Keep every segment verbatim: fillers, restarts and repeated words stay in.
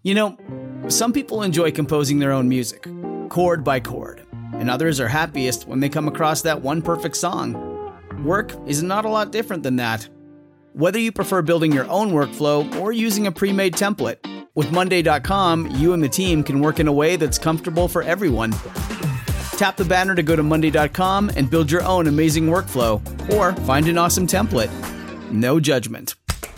You know, some people enjoy composing their own music, chord by chord, and others are happiest when they come across that one perfect song. Work is not a lot different than that. Whether you prefer building your own workflow or using a pre-made template, with Monday dot com, you and the team can work in a way that's comfortable for everyone. Tap the banner to go to Monday dot com and build your own amazing workflow, or find an awesome template. No judgment.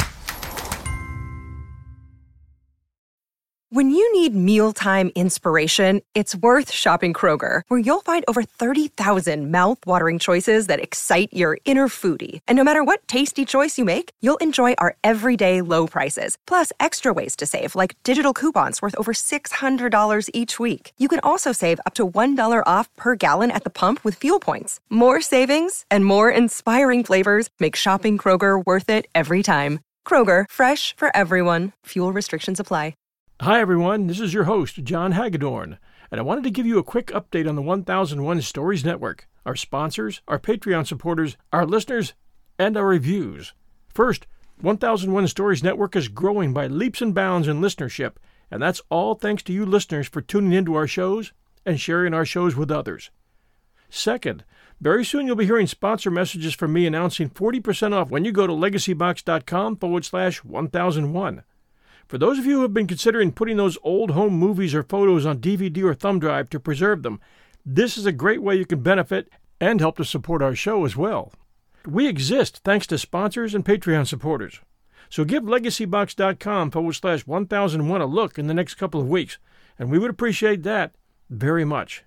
When you need mealtime inspiration, it's worth shopping Kroger, where you'll find over thirty thousand mouth-watering choices that excite your inner foodie. And no matter what tasty choice you make, you'll enjoy our everyday low prices, plus extra ways to save, like digital coupons worth over six hundred dollars each week. You can also save up to one dollar off per gallon at the pump with fuel points. More savings and more inspiring flavors make shopping Kroger worth it every time. Kroger, fresh for everyone. Fuel restrictions apply. Hi, everyone. This is your host, John Hagedorn, and I wanted to give you a quick update on the one thousand one Stories Network, our sponsors, our Patreon supporters, our listeners, and our reviews. First, one thousand one Stories Network is growing by leaps and bounds in listenership, and that's all thanks to you listeners for tuning into our shows and sharing our shows with others. Second, very soon you'll be hearing sponsor messages from me announcing forty percent off when you go to legacybox.com forward slash 1001. For those of you who have been considering putting those old home movies or photos on D V D or thumb drive to preserve them, this is a great way you can benefit and help to support our show as well. We exist thanks to sponsors and Patreon supporters. So give legacybox.com forward slash 1001 a look in the next couple of weeks, and we would appreciate that very much.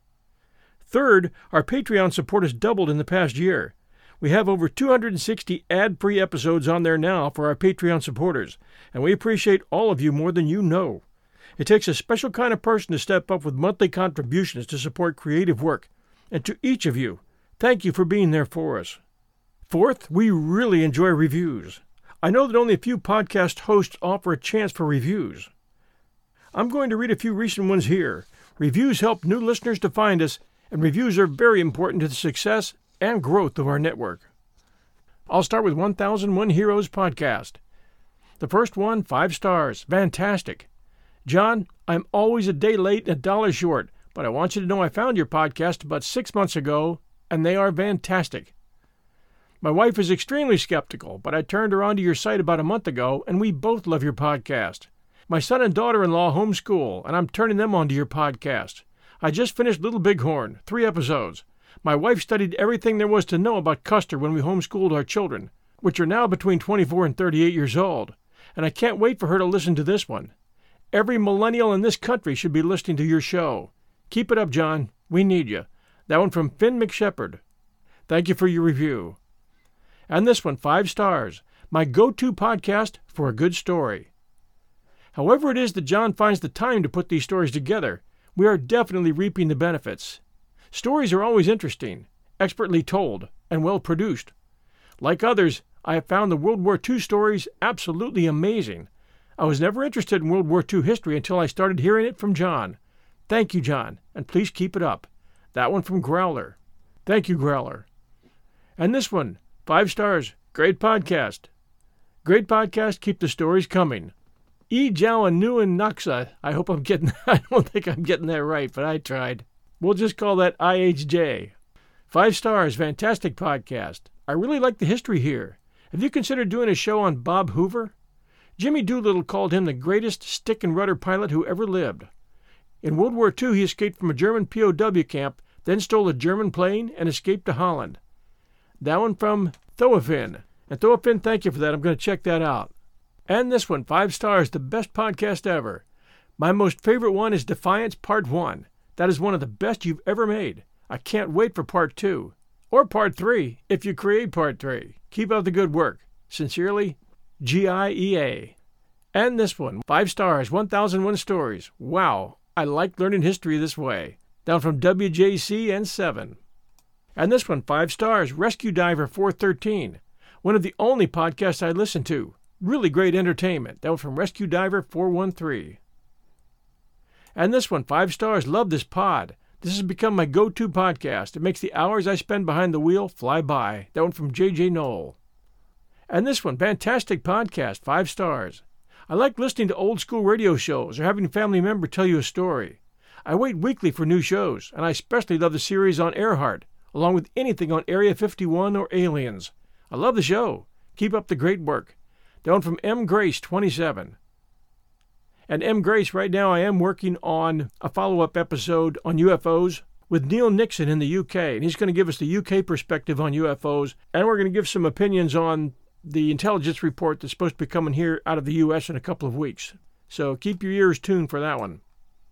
Third, our Patreon support has doubled in the past year. We have over two hundred sixty ad-free episodes on there now for our Patreon supporters, and we appreciate all of you more than you know. It takes a special kind of person to step up with monthly contributions to support creative work, and to each of you, thank you for being there for us. Fourth, we really enjoy reviews. I know that only a few podcast hosts offer a chance for reviews. I'm going to read a few recent ones here. Reviews help new listeners to find us, and reviews are very important to the success and growth of our network. I'll start with one thousand one Heroes Podcast. The first one, five stars. Fantastic. John, I'm always a day late and a dollar short, but I want you to know I found your podcast about six months ago, and they are fantastic. My wife is extremely skeptical, but I turned her onto your site about a month ago, and we both love your podcast. My son and daughter-in-law homeschool, and I'm turning them onto your podcast. I just finished Little Bighorn, three episodes. My wife studied everything there was to know about Custer when we homeschooled our children, which are now between twenty-four and thirty-eight years old, and I can't wait for her to listen to this one. Every millennial in this country should be listening to your show. Keep it up, John. We need you. That one from Finn McShepard. Thank you for your review. And this one, five stars. My go-to podcast for a good story. However it is that John finds the time to put these stories together, we are definitely reaping the benefits. Stories are always interesting, expertly told, and well-produced. Like others, I have found the World War Two stories absolutely amazing. I was never interested in World War Two history until I started hearing it from John. Thank you, John, and please keep it up. That one from Growler. Thank you, Growler. And this one, five stars. Great podcast. Great podcast. Keep the stories coming. E. Jawanuan Naksa. I hope I'm getting, I don't think I'm getting that right, but I tried. We'll just call that I H J. Five stars, fantastic podcast. I really like the history here. Have you considered doing a show on Bob Hoover? Jimmy Doolittle called him the greatest stick and rudder pilot who ever lived. In World War Two, he escaped from a German P O W camp, then stole a German plane and escaped to Holland. That one from Thoafin. And Thoafin, thank you for that. I'm going to check that out. And this one, five stars, the best podcast ever. My most favorite one is Defiance Part one. That is one of the best you've ever made. I can't wait for Part two. Or Part three, if you create Part three. Keep up the good work. Sincerely, G I E A. And this one, five stars, one thousand one Stories. Wow, I like learning history this way. Down from W J C and seven. And this one, five stars, Rescue Diver four thirteen. One of the only podcasts I listen to. Really great entertainment. That was from Rescue Diver four one three. And this one, five stars, love this pod. This has become my go-to podcast. It makes the hours I spend behind the wheel fly by. That one from J J Knoll. And this one, fantastic podcast, five stars. I like listening to old-school radio shows or having a family member tell you a story. I wait weekly for new shows, and I especially love the series on Earhart, along with anything on Area fifty-one or Aliens. I love the show. Keep up the great work. Down from M. Grace, twenty-seven. And M. Grace, right now I am working on a follow-up episode on U F Os with Neil Nixon in the U K, and he's going to give us the U K perspective on U F Os, and we're going to give some opinions on the intelligence report that's supposed to be coming here out of the U S in a couple of weeks. So keep your ears tuned for that one.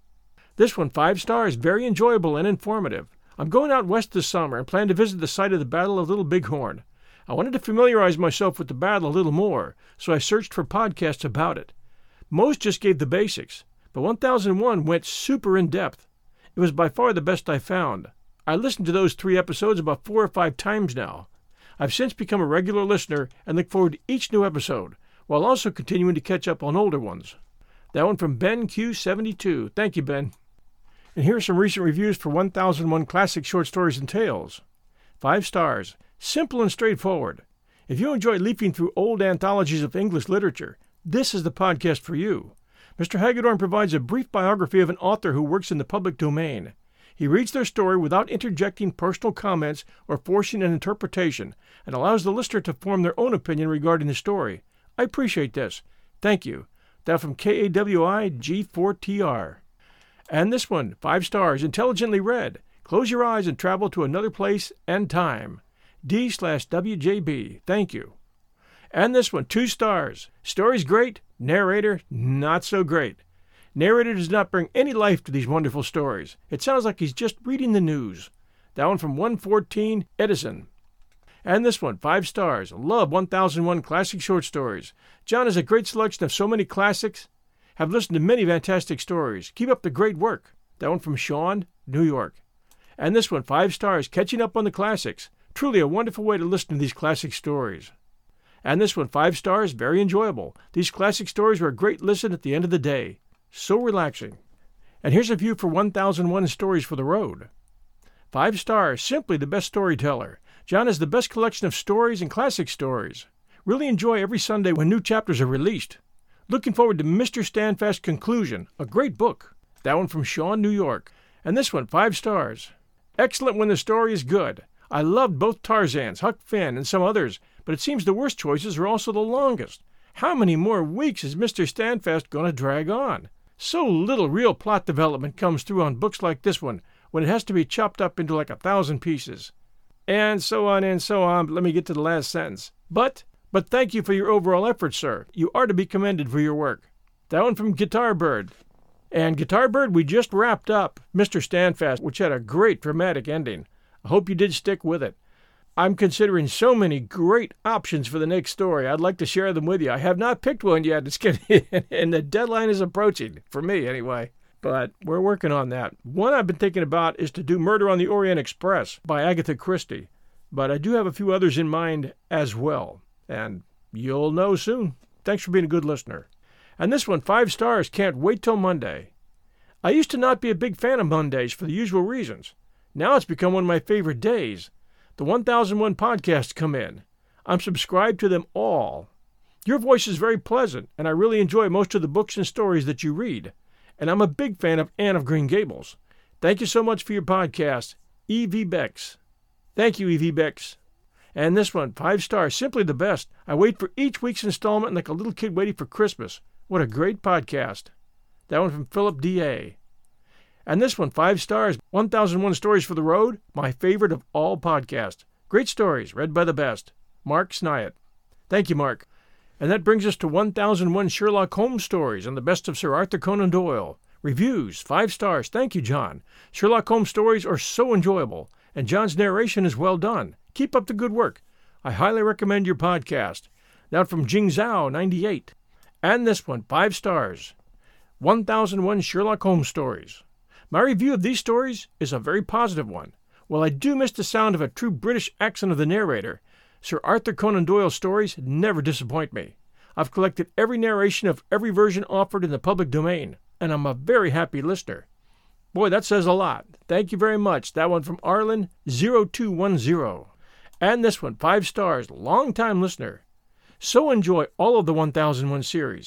This one, five stars, very enjoyable and informative. I'm going out west this summer and plan to visit the site of the Battle of Little Bighorn. I wanted to familiarize myself with the battle a little more, so I searched for podcasts about it. Most just gave the basics, but one thousand one went super in-depth. It was by far the best I found. I listened to those three episodes about four or five times now. I've since become a regular listener and look forward to each new episode, while also continuing to catch up on older ones. That one from Ben Q seventy-two. Thank you, Ben. And here are some recent reviews for one thousand one Classic Short Stories and Tales. Five stars. Simple and straightforward. If you enjoy leafing through old anthologies of English literature, this is the podcast for you. Mister Hagedorn provides a brief biography of an author who works in the public domain. He reads their story without interjecting personal comments or forcing an interpretation, and allows the listener to form their own opinion regarding the story. I appreciate this. Thank you. That from K A W I G four T R. And this one, five stars, intelligently read. Close your eyes and travel to another place and time. D slash W J B. Thank you. And this one, two stars. Story's great. Narrator, not so great. Narrator does not bring any life to these wonderful stories. It sounds like he's just reading the news. That one from one fourteen Edison. And this one, five stars. Love one thousand one Classic Short Stories. John has a great selection of so many classics. Have listened to many fantastic stories. Keep up the great work. That one from Sean, New York. And this one, five stars. Catching up on the classics. Truly a wonderful way to listen to these classic stories. And this one, five stars. Very enjoyable. These classic stories were a great listen at the end of the day. So relaxing. And here's a view for one thousand one Stories for the Road. Five stars. Simply the best storyteller. John has the best collection of stories and classic stories. Really enjoy every Sunday when new chapters are released. Looking forward to Mister Standfast's Conclusion, a great book. That one from Sean, New York. And this one, five stars. Excellent when the story is good. I loved both Tarzans, Huck Finn, and some others, but it seems the worst choices are also the longest. How many more weeks is Mister Standfast going to drag on? So little real plot development comes through on books like this one, when it has to be chopped up into like a thousand pieces. And so on and so on, but let me get to the last sentence. But, but thank you for your overall effort, sir. You are to be commended for your work. That one from Guitar Bird. And Guitar Bird, we just wrapped up Mister Standfast, which had a great dramatic ending. I hope you did stick with it. I'm considering so many great options for the next story. I'd like to share them with you. I have not picked one yet. It's getting, and the deadline is approaching, for me anyway. But we're working on that. One I've been thinking about is to do Murder on the Orient Express by Agatha Christie. But I do have a few others in mind as well. And you'll know soon. Thanks for being a good listener. And this one, five stars, can't wait till Monday. I used to not be a big fan of Mondays for the usual reasons. Now it's become one of my favorite days. The one thousand one podcasts come in. I'm subscribed to them all. Your voice is very pleasant, and I really enjoy most of the books and stories that you read. And I'm a big fan of Anne of Green Gables. Thank you so much for your podcast, E V. Bex. Thank you, E V. Bex. And this one, five stars, simply the best. I wait for each week's installment like a little kid waiting for Christmas. What a great podcast. That one from Philip D A. And this one, five stars, one thousand one Stories for the Road, my favorite of all podcasts. Great stories, read by the best. Mark Snyatt. Thank you, Mark. And that brings us to one thousand one Sherlock Holmes stories and the best of Sir Arthur Conan Doyle. Reviews, five stars. Thank you, John. Sherlock Holmes stories are so enjoyable, and John's narration is well done. Keep up the good work. I highly recommend your podcast. Now from Jing Zhao, ninety-eight. And this one, five stars. one thousand one Sherlock Holmes stories. My review of these stories is a very positive one. While I do miss the sound of a true British accent of the narrator, Sir Arthur Conan Doyle's stories never disappoint me. I've collected every narration of every version offered in the public domain, and I'm a very happy listener. Boy, that says a lot. Thank you very much. That one from Arlen, zero two one zero. And this one, five stars, long-time listener. So enjoy all of the one thousand one series.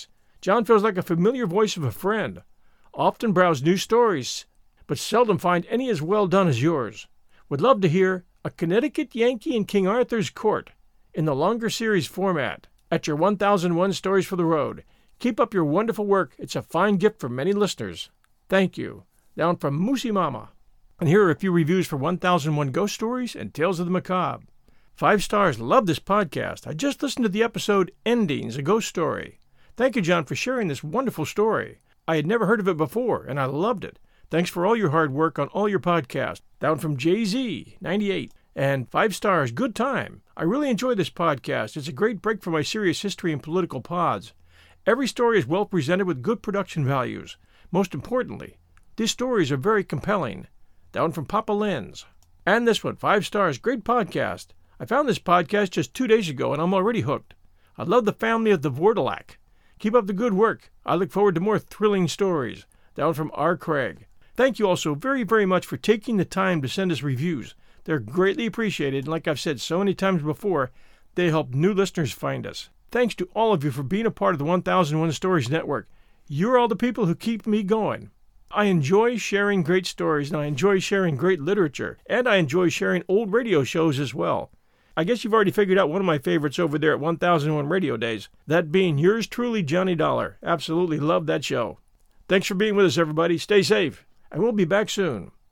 John feels like a familiar voice of a friend. Often browse new stories, but seldom find any as well done as yours. Would love to hear A Connecticut Yankee in King Arthur's Court in the longer series format at your one thousand one Stories for the Road. Keep up your wonderful work. It's a fine gift for many listeners. Thank you. Down from Moosey Mama. And here are a few reviews for one thousand one Ghost Stories and Tales of the Macabre. Five stars. Love this podcast. I just listened to the episode Endings, a Ghost Story. Thank you, John, for sharing this wonderful story. I had never heard of it before, and I loved it. Thanks for all your hard work on all your podcasts. Down from J Z, ninety-eight. And five stars. Good time. I really enjoy this podcast. It's a great break from my serious history and political pods. Every story is well presented with good production values. Most importantly, these stories are very compelling. Down from Papa Lenz. And this one, five stars. Great podcast. I found this podcast just two days ago, and I'm already hooked. I love the family of the Vordelak. Keep up the good work. I look forward to more thrilling stories. Down from R. Craig. Thank you also very, very much for taking the time to send us reviews. They're greatly appreciated, and like I've said so many times before, they help new listeners find us. Thanks to all of you for being a part of the one thousand one Stories Network. You're all the people who keep me going. I enjoy sharing great stories, and I enjoy sharing great literature, and I enjoy sharing old radio shows as well. I guess you've already figured out one of my favorites over there at one thousand one Radio Days, that being yours truly, Johnny Dollar. Absolutely love that show. Thanks for being with us, everybody. Stay safe, and we'll be back soon.